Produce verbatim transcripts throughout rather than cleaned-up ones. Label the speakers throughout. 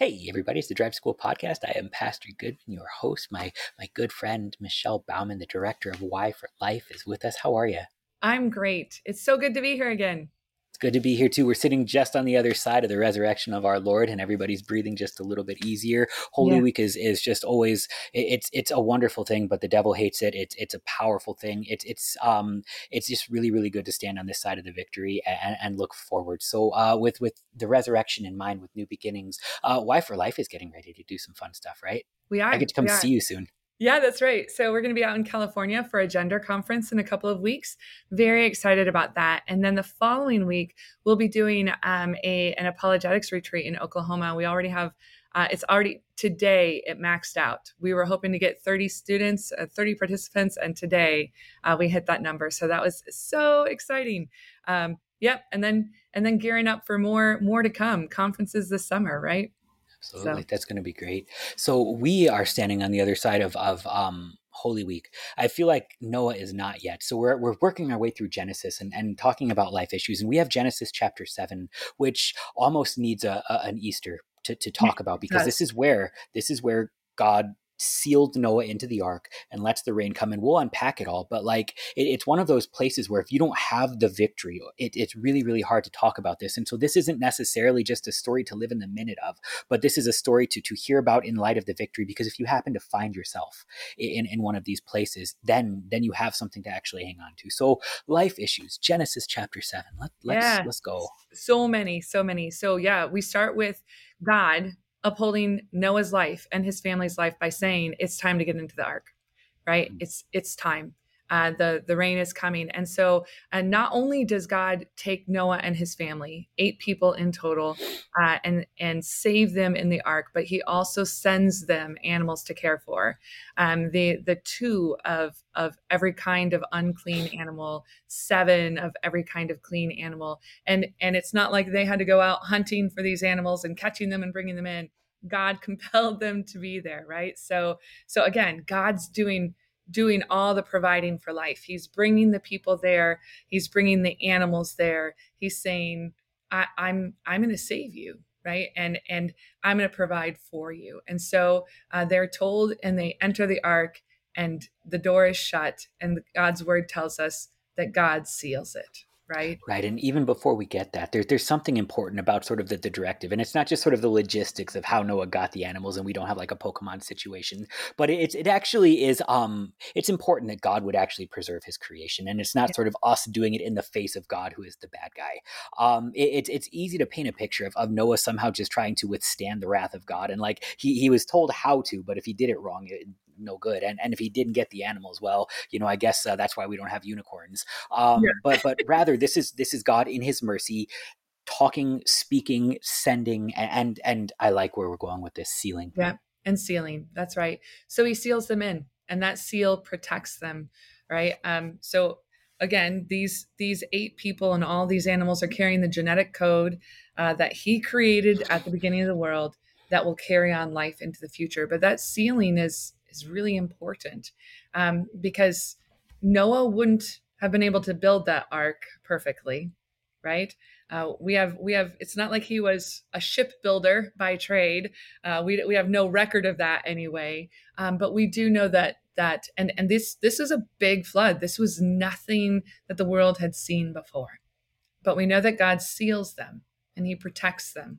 Speaker 1: Hey everybody, it's the Drive School Podcast. I am Pastor Goodman, your host. My my good friend Michelle Bauman, the director of Y for Life, is with us. How are you?
Speaker 2: I'm great. It's so good to be here again.
Speaker 1: It's good to be here too. We're sitting just on the other side of the resurrection of our Lord, and everybody's breathing just a little bit easier. Holy
Speaker 2: Yeah.
Speaker 1: Week is is just always it- it's it's a wonderful thing, but the devil hates it. It's it's a powerful thing. It's it's um it's just really really good to stand on this side of the victory and, and look forward. So uh, with with the resurrection in mind, with new beginnings, uh, Y for Life is getting ready to do some fun stuff, right?
Speaker 2: We
Speaker 1: I
Speaker 2: are.
Speaker 1: get to come
Speaker 2: We are.
Speaker 1: see you soon.
Speaker 2: Yeah, that's right. So we're going to be out in California for a gender conference in a couple of weeks. Very excited about that. And then the following week, we'll be doing um, a an apologetics retreat in Oklahoma. We already have. Uh, it's already today. It maxed out. We were hoping to get thirty students, uh, thirty participants, and today uh, we hit that number. So that was so exciting. Um, yep. And then and then gearing up for more more to come. Conferences this summer, right?
Speaker 1: Absolutely.
Speaker 2: So
Speaker 1: That's going to be great. So we are standing on the other side of, of um, Holy Week. I feel like Noah is not yet. So we're, we're working our way through Genesis and, and talking about life issues. And we have Genesis chapter seven, which almost needs a, a an Easter to, to talk about,
Speaker 2: it
Speaker 1: because this
Speaker 2: does.
Speaker 1: is where, this is where God sealed Noah into the ark and lets the rain come, and we'll unpack it all. But like it, it's one of those places where if you don't have the victory, it, it's really really hard to talk about this. And so this isn't necessarily just a story to live in the minute of, but this is a story to to hear about in light of the victory. Because if you happen to find yourself in in one of these places, then then you have something to actually hang on to. So life issues, Genesis chapter seven. Let, let's
Speaker 2: Yeah.
Speaker 1: let's go.
Speaker 2: So many, so many. So yeah, we start with God upholding Noah's life and his family's life by saying it's time to get into the ark, right? It's it's time. Uh, the the rain is coming, and so and not only does God take Noah and his family, eight people in total, uh, and and save them in the ark, but He also sends them animals to care for, um, the the two of of every kind of unclean animal, seven of every kind of clean animal, and and it's not like they had to go out hunting for these animals and catching them and bringing them in. God compelled them to be there, right? So so again, God's doing doing all the providing for life. He's bringing the people there. He's bringing the animals there. He's saying, I, I'm I'm going to save you, right? And and I'm going to provide for you. And so uh, they're told, and they enter the ark, and the door is shut. And God's word tells us that God seals it, right?
Speaker 1: Right. And even before we get that, there's there's something important about sort of the, the directive. And it's not just sort of the logistics of how Noah got the animals, and we don't have like a Pokemon situation, but it's it actually is um it's important that God would actually preserve his creation. And it's not
Speaker 2: Yeah.
Speaker 1: sort of us doing it in the face of God, who is the bad guy. Um it, it's it's easy to paint a picture of, of Noah somehow just trying to withstand the wrath of God. And like he he was told how to, but if he did it wrong, it, no good. And and if he didn't get the animals, well, you know, I guess uh, that's why we don't have unicorns. Um, but but rather, this is this is God in His mercy, talking, speaking, sending, and and I like where we're going with this, sealing.
Speaker 2: Yeah, and sealing. That's right. So he seals them in, and that seal protects them, right? Um, so again, these these eight people and all these animals are carrying the genetic code uh, that he created at the beginning of the world that will carry on life into the future. But that sealing is is really important um, because Noah wouldn't have been able to build that ark perfectly, right? Uh, we have we have. It's not like he was a shipbuilder by trade. Uh, we we have no record of that anyway. Um, but we do know that that and and this this is a big flood. This was nothing that the world had seen before. But we know that God seals them and He protects them.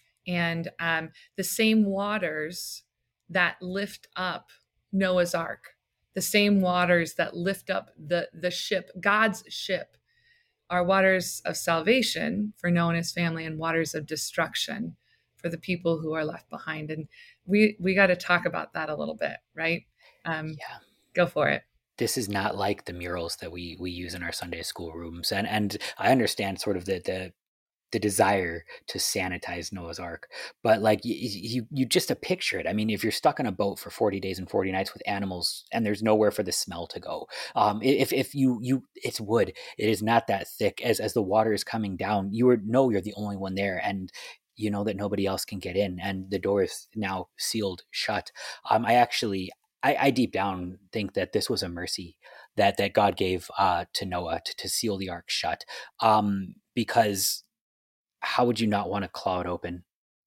Speaker 2: And um, the same waters that lift up Noah's Ark, the same waters that lift up the the ship, God's ship, are waters of salvation for Noah and his family, and waters of destruction for the people who are left behind. And we we got to talk about that a little bit, right? Um,
Speaker 1: Yeah.
Speaker 2: go for it.
Speaker 1: This is not like the murals that we we use in our Sunday school rooms. And and I understand sort of the the the desire to sanitize Noah's Ark, but like you, you, you just to picture it. I mean, if you're stuck on a boat for forty days and forty nights with animals, and there's nowhere for the smell to go, um, if if you you, it's wood. It is not that thick. As as the water is coming down, you are, know you're the only one there, and you know that nobody else can get in, and the door is now sealed shut. Um, I actually. I, I deep down think that this was a mercy that that God gave uh, to Noah to, to seal the ark shut, um, because how would you not want to claw it open?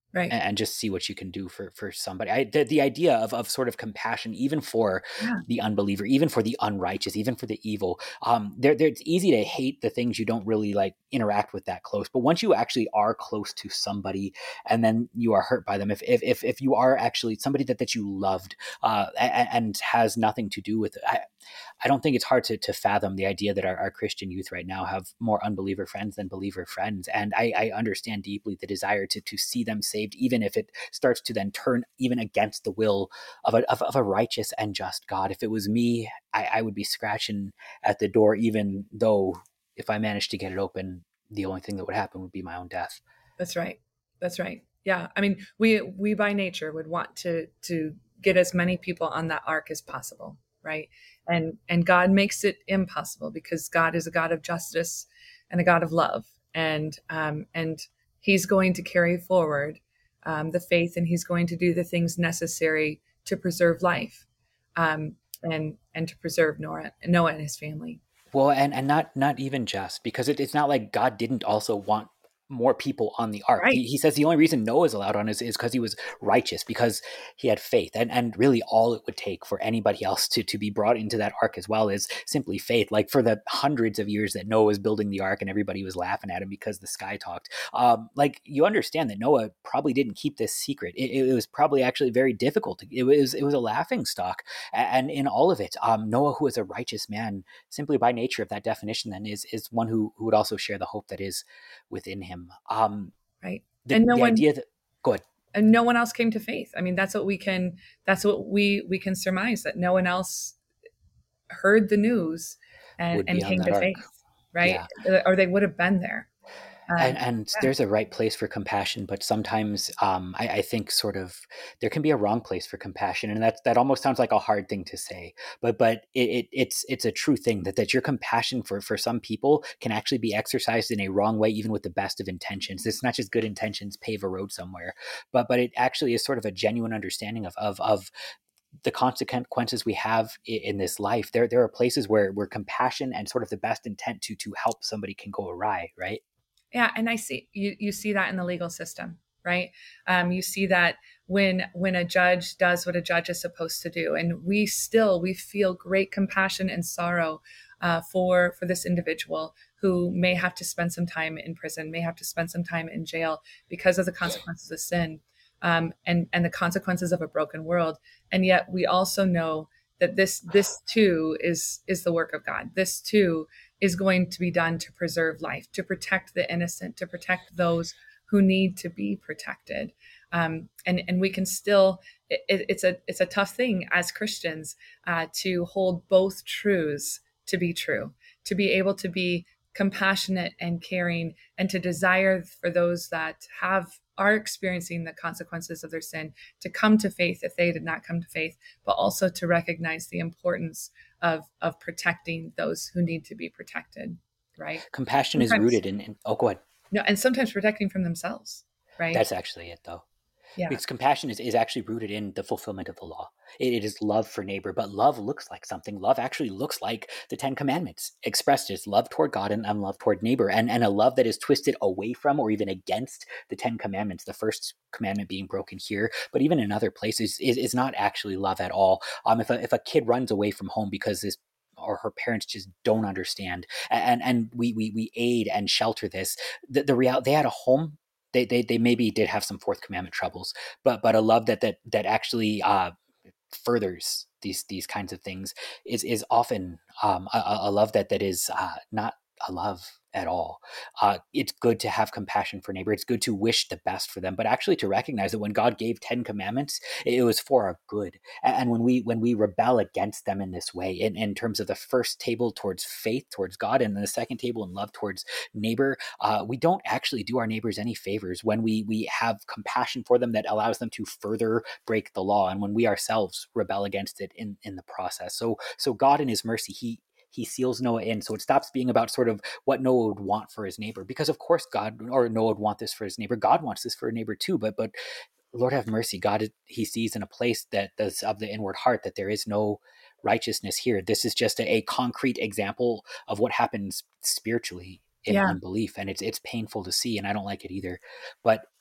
Speaker 2: Right.
Speaker 1: and, and just see what you can do for for somebody. I, the, the idea of, of sort of compassion, even for
Speaker 2: Yeah.
Speaker 1: the unbeliever, even for the unrighteous, even for the evil. Um, there, there, it's easy to hate the things you don't really like interact with that close. But once you actually are close to somebody, and then you are hurt by them, if if if, if you are actually somebody that that you loved, uh, and, and has nothing to do with it. I, I don't think it's hard to, to fathom the idea that our, our Christian youth right now have more unbeliever friends than believer friends. And I, I understand deeply the desire to, to see them saved, even if it starts to then turn even against the will of a, of, of a righteous and just God. If it was me, I, I would be scratching at the door, even though if I managed to get it open, the only thing that would happen would be my own death.
Speaker 2: That's right. That's right. Yeah. I mean, we we by nature would want to to get as many people on that ark as possible, right? And and God makes it impossible because God is a God of justice and a God of love, and um, and He's going to carry forward um, the faith, and He's going to do the things necessary to preserve life, um, and and to preserve Noah, Noah and his family.
Speaker 1: Well, and and not not even just because it, it's not like God didn't also want more people on the ark.
Speaker 2: Right.
Speaker 1: He, he says the only reason Noah is allowed on is is because he was righteous, because he had faith, and and really all it would take for anybody else to to be brought into that ark as well is simply faith. Like for the hundreds of years that Noah was building the ark and everybody was laughing at him because the sky talked. Um, like you understand that Noah probably didn't keep this secret. It, it was probably actually very difficult. It was it was a laughing stock, and in all of it, um, Noah, who is a righteous man, simply by nature of that definition, then is is one who who would also share the hope that is within him. Um,
Speaker 2: Right.
Speaker 1: the
Speaker 2: And no
Speaker 1: the
Speaker 2: one
Speaker 1: idea that go ahead.
Speaker 2: and no one else came to faith. I mean, that's what we can that's what we we can surmise, that no one else heard the news and
Speaker 1: Would be
Speaker 2: and
Speaker 1: on
Speaker 2: came
Speaker 1: that
Speaker 2: to
Speaker 1: ark.
Speaker 2: faith, right?
Speaker 1: Yeah.
Speaker 2: Or they would have been there.
Speaker 1: and
Speaker 2: Um,
Speaker 1: and
Speaker 2: yeah,
Speaker 1: there's a right place for compassion, but sometimes um, I, I think sort of there can be a wrong place for compassion, and that that almost sounds like a hard thing to say, but but it, it it's it's a true thing that that your compassion for for some people can actually be exercised in a wrong way, even with the best of intentions. It's not just good intentions pave a road somewhere, but but it actually is sort of a genuine understanding of of of the consequences we have in this life. There there are places where where compassion and sort of the best intent to to help somebody can go awry, right?
Speaker 2: yeah, and I see you you see that in the legal system, right? Um, you see that when when a judge does what a judge is supposed to do, and we still we feel great compassion and sorrow uh, for for this individual who may have to spend some time in prison, may have to spend some time in jail because of the consequences of sin, um, and and the consequences of a broken world. And yet we also know that this this too is is the work of God. This too is going to be done to preserve life, to protect the innocent, to protect those who need to be protected. Um, and and we can still it, it's a it's a tough thing as Christians uh, to hold both truths to be true, to be able to be compassionate and caring, and to desire for those that have are experiencing the consequences of their sin to come to faith if they did not come to faith, but also to recognize the importance of of protecting those who need to be protected, right?
Speaker 1: Compassion is
Speaker 2: Sometimes,
Speaker 1: rooted in, in oh, go ahead.
Speaker 2: no, and sometimes protecting from themselves, right?
Speaker 1: That's actually it, though.
Speaker 2: Yeah,
Speaker 1: Because compassion is, is actually rooted in the fulfillment of the law. It, it is love for neighbor, but love looks like something. Love actually looks like the Ten Commandments expressed as love toward God and, and love toward neighbor, and, and a love that is twisted away from or even against the Ten Commandments. The first commandment being broken here, but even in other places, is, is not actually love at all. Um, if a, if a kid runs away from home because this or her parents just don't understand, and and we we we aid and shelter this, the, the reality, they had a home. They, they they maybe did have some fourth commandment troubles, but but a love that that that actually uh, furthers these these kinds of things is is often um, a, a love that that is uh, not a love at all. Uh, it's good to have compassion for neighbor. It's good to wish the best for them, but actually to recognize that when God gave Ten Commandments, it was for our good. And when we when we rebel against them in this way, in, in terms of the first table towards faith towards God, and the second table in love towards neighbor, uh, we don't actually do our neighbors any favors when we we have compassion for them that allows them to further break the law, and when we ourselves rebel against it in in the process. So so God in his mercy, he he seals Noah in. So it stops being about sort of what Noah would want for his neighbor, because of course God or Noah would want this for his neighbor. God wants this for a neighbor too, but but Lord have mercy, God, he sees in a place that that's of the inward heart that there is no righteousness here. This is just a, a concrete example of what happens spiritually in
Speaker 2: yeah,
Speaker 1: unbelief, and it's it's painful to see, and I don't like it either. But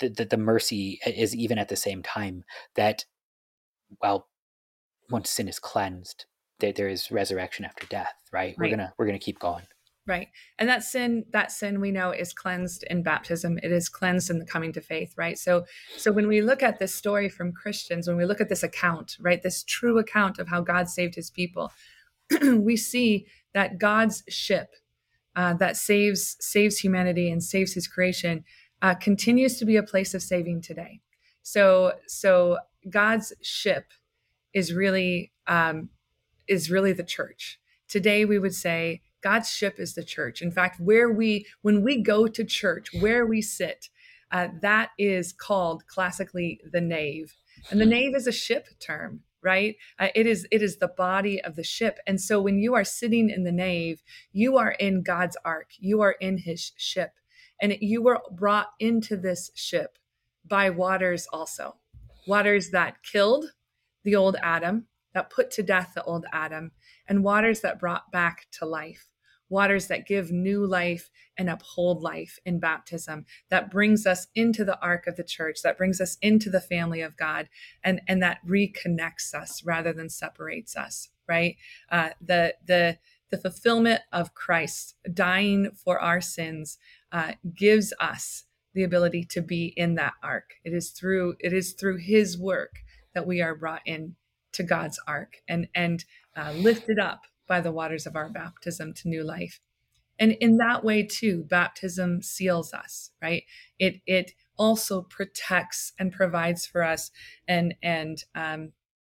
Speaker 1: the, the, the mercy is even at the same time that, well, once sin is cleansed, there, there is resurrection after death, right? We're
Speaker 2: Right.
Speaker 1: gonna we're gonna keep going.
Speaker 2: Right. And that sin, that sin we know is cleansed in baptism. It is cleansed in the coming to faith, right? So so when we look at this story from Christians, when we look at this account, right, this true account of how God saved his people, we see that God's ship uh, that saves saves humanity and saves his creation uh, continues to be a place of saving today. So so God's ship is really um, is really the church. Today we would say God's ship is the church. In fact, where we when we go to church, where we sit, uh, that is called classically the nave. And the nave is a ship term, right? Uh, it is it is the body of the ship. And so when you are sitting in the nave, you are in God's ark. You are in his ship. And you were brought into this ship by waters also. Waters that killed the old Adam, that put to death the old Adam, and waters that brought back to life, waters that give new life and uphold life in baptism, that brings us into the ark of the church, that brings us into the family of God, and, and that reconnects us rather than separates us, right? Uh, the, the, the fulfillment of Christ dying for our sins uh, gives us the ability to be in that ark. It is through, it is through his work that we are brought in to God's ark and, and uh, lifted up by the waters of our baptism to new life. And in that way too, baptism seals us, right? It, it also protects and provides for us and, and, um,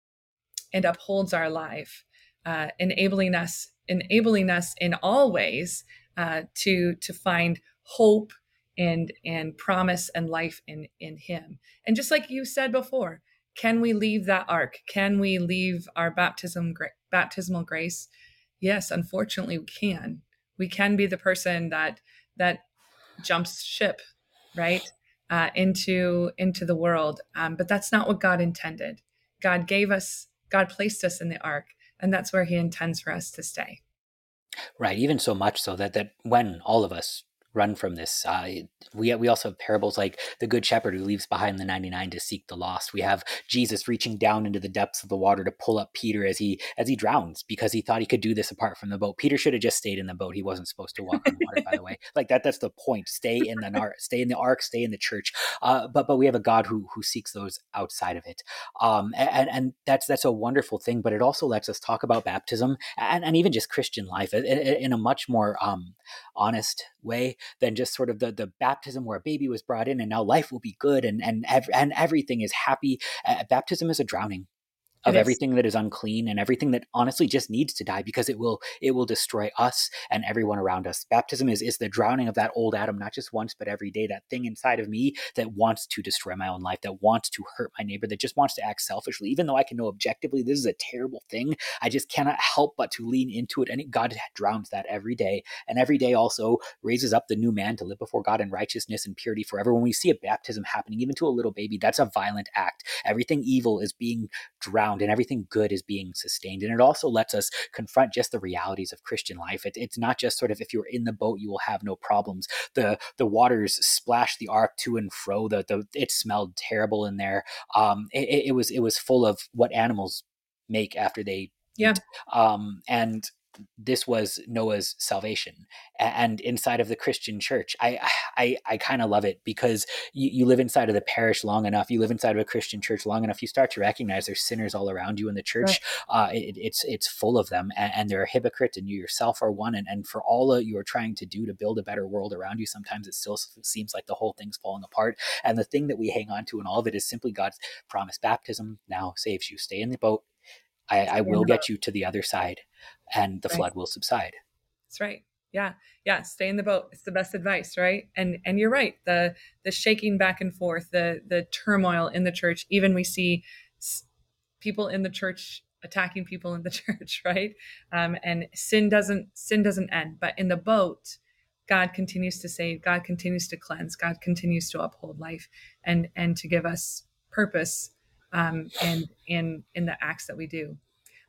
Speaker 2: and upholds our life, uh, enabling us, enabling us in all ways uh, to, to find hope and, and promise and life in, in him. And just like you said before, can we leave that ark? Can we leave our baptism, baptismal grace? Yes, unfortunately, we can. We can be the person that that jumps ship, right, uh, into into the world. Um, but that's not what God intended. God gave us, God placed us in the ark, and that's where He intends for us to stay.
Speaker 1: Right. Even so much so that that when all of us run from this, uh, we we also have parables like the good shepherd who leaves behind the ninety-nine to seek the lost. We have Jesus reaching down into the depths of the water to pull up Peter as he as he drowns because he thought he could do this apart from the boat. Peter should have just stayed in the boat. He wasn't supposed to walk on water, by the way. Like that that's the point. Stay in the ark, stay in the ark, stay in the church. Uh, but but we have a God who who seeks those outside of it. Um, and and that's that's a wonderful thing. But it also lets us talk about baptism and, and even just Christian life in, in a much more um, honest way than just sort of the, the baptism where a baby was brought in and now life will be good and and ev- and everything is happy. Uh, baptism is a drowning
Speaker 2: It
Speaker 1: of
Speaker 2: is.
Speaker 1: everything that is unclean and everything that honestly just needs to die because it will it will destroy us and everyone around us. Baptism is is the drowning of that old Adam, not just once but every day, that thing inside of me that wants to destroy my own life, that wants to hurt my neighbor, that just wants to act selfishly, even though I can know objectively this is a terrible thing. I just cannot help but to lean into it, and God drowns that every day, and every day also raises up the new man to live before God in righteousness and purity forever. When we see a baptism happening even to a little baby, that's a violent act. Everything evil is being drowned and everything good is being sustained. And it also lets us confront just the realities of Christian life. It, it's not just sort of if you're in the boat, you will have no problems. The the waters splash the ark to and fro. The, the it smelled terrible in there. Um, it, it was it was full of what animals make after they
Speaker 2: Yeah.
Speaker 1: eat. Um, and this was Noah's salvation. And inside of the Christian church, I I, I kind of love it because you, you live inside of the parish long enough, you live inside of a Christian church long enough, you start to recognize there's sinners all around you in the
Speaker 2: Right.
Speaker 1: church. Uh, it, it's it's full of them, and, and they're a hypocrite, and you yourself are one. And, and for all that you are trying to do to build a better world around you, sometimes it still seems like the whole thing's falling apart. And the thing that we hang on to in all of it is simply God's promise. Baptism now saves you. Stay in the boat. I, I
Speaker 2: Stay in
Speaker 1: will
Speaker 2: the boat.
Speaker 1: get you to the other side, and the
Speaker 2: Right.
Speaker 1: flood will subside.
Speaker 2: That's right. Yeah. Yeah. Stay in the boat. It's the best advice, right? And and you're right. The the shaking back and forth, the the turmoil in the church. Even we see s- people in the church attacking people in the church, right? Um, and sin doesn't sin doesn't end. But in the boat, God continues to save. God continues to cleanse. God continues to uphold life and and to give us purpose um, and in in the acts that we do.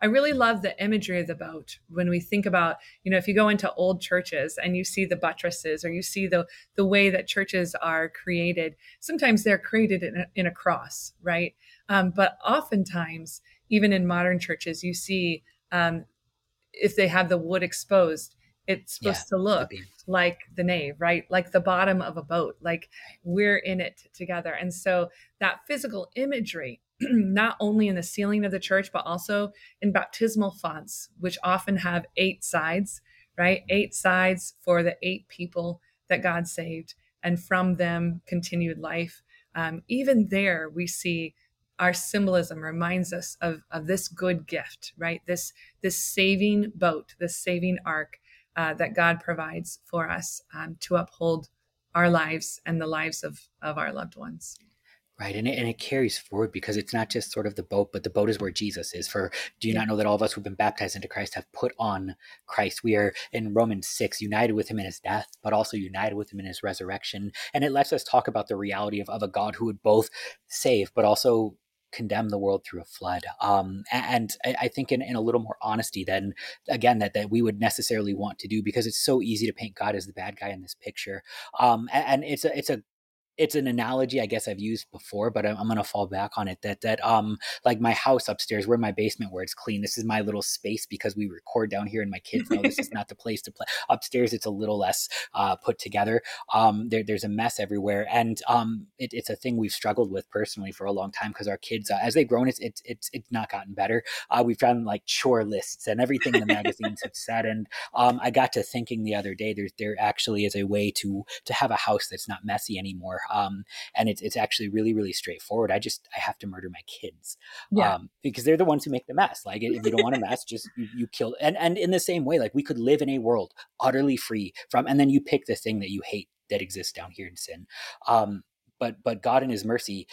Speaker 2: I really love the imagery of the boat when we think about, you know, if you go into old churches and you see the buttresses or you see the the way that churches are created, sometimes they're created in a, in a cross, right? Um, but oftentimes, even in modern churches, you see um, if they have the wood exposed, it's
Speaker 1: Yeah,
Speaker 2: supposed to
Speaker 1: the
Speaker 2: look
Speaker 1: beams.
Speaker 2: like the nave, right? Like the bottom of a boat, like we're in it together. And so that physical imagery, not only in the ceiling of the church, but also in baptismal fonts, which often have eight sides, right? Eight sides for the eight people that God saved, and from them continued life. Um, even there, we see our symbolism reminds us of, of this good gift, right? This this saving boat, this saving ark uh, that God provides for us um, to uphold our lives and the lives of, of our loved ones.
Speaker 1: Right. And it, and it carries forward because it's not just sort of the boat, but the boat is where Jesus is. For do you
Speaker 2: Yeah.
Speaker 1: not know that all of us who've been baptized into Christ have put on Christ? We are in Romans six, united with him in his death, but also united with him in his resurrection. And it lets us talk about the reality of, of a God who would both save, but also condemn the world through a flood. Um, and I, I think in, in a little more honesty than, again, that, that we would necessarily want to do, because it's so easy to paint God as the bad guy in this picture. Um, and, and it's a, it's a, it's an analogy I guess I've used before, but I'm, I'm going to fall back on it that, that, um, like my house upstairs, we're in my basement where it's clean. This is my little space because we record down here and my kids know this is not the place to play. Upstairs, it's a little less, uh, put together. Um, there, there's a mess everywhere. And, um, it, it's a thing we've struggled with personally for a long time because our kids, uh, as they've grown, it's, it's, it's, it's not gotten better. Uh, we've done like chore lists and everything the magazines have said. And, um, I got to thinking the other day, there's, there actually is a way to, to have a house that's not messy anymore. Um, and it's it's actually really really straightforward. I just I have to murder my kids,
Speaker 2: Yeah.
Speaker 1: um, because they're the ones who make the mess. Like if you don't want a mess, just you, you kill. And and in the same way, like we could live in a world utterly free from, and then you pick the thing that you hate that exists down here in sin. Um, but but God in His mercy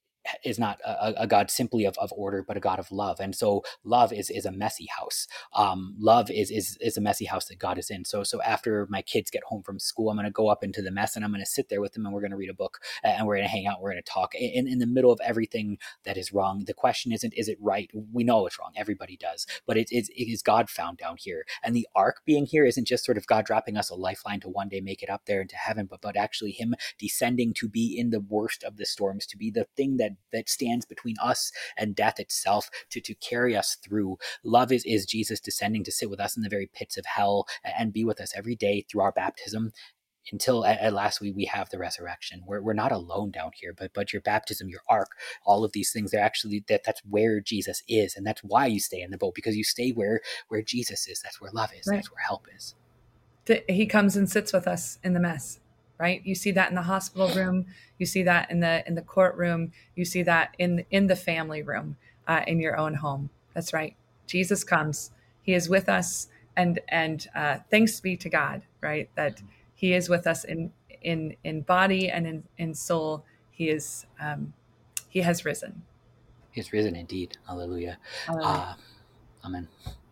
Speaker 1: is not a, a God simply of, of order, but a God of love. And so love is, is a messy house. Um, love is, is, is a messy house that God is in. So, so after my kids get home from school, I'm going to go up into the mess and I'm going to sit there with them and we're going to read a book and we're going to hang out. We're going to talk in, in the middle of everything that is wrong. The question isn't, is it right? We know it's wrong. Everybody does, but it is, it is God found down here. And the ark being here isn't just sort of God dropping us a lifeline to one day make it up there into heaven, but, but actually him descending to be in the worst of the storms, to be the thing that that stands between us and death itself, to to carry us through. Love is is Jesus descending to sit with us in the very pits of hell and be with us every day through our baptism until at, at last we we have the resurrection. We're, we're not alone down here, but but your baptism, your ark, all of these things, they're actually that that's where Jesus is. And that's why you stay in the boat, because you stay where where Jesus is. That's where love is.
Speaker 2: Right.
Speaker 1: That's where help is.
Speaker 2: He comes and sits with us in the mess, right? You see that in the hospital room, you see that in the in the courtroom, you see that in in the family room, uh, in your own home. That's right. Jesus comes, he is with us, and and uh, thanks be to God, right, that he is with us in in in body and in in soul. He is um, he has risen.
Speaker 1: He's risen indeed. Hallelujah.
Speaker 2: Hallelujah.
Speaker 1: uh, Amen.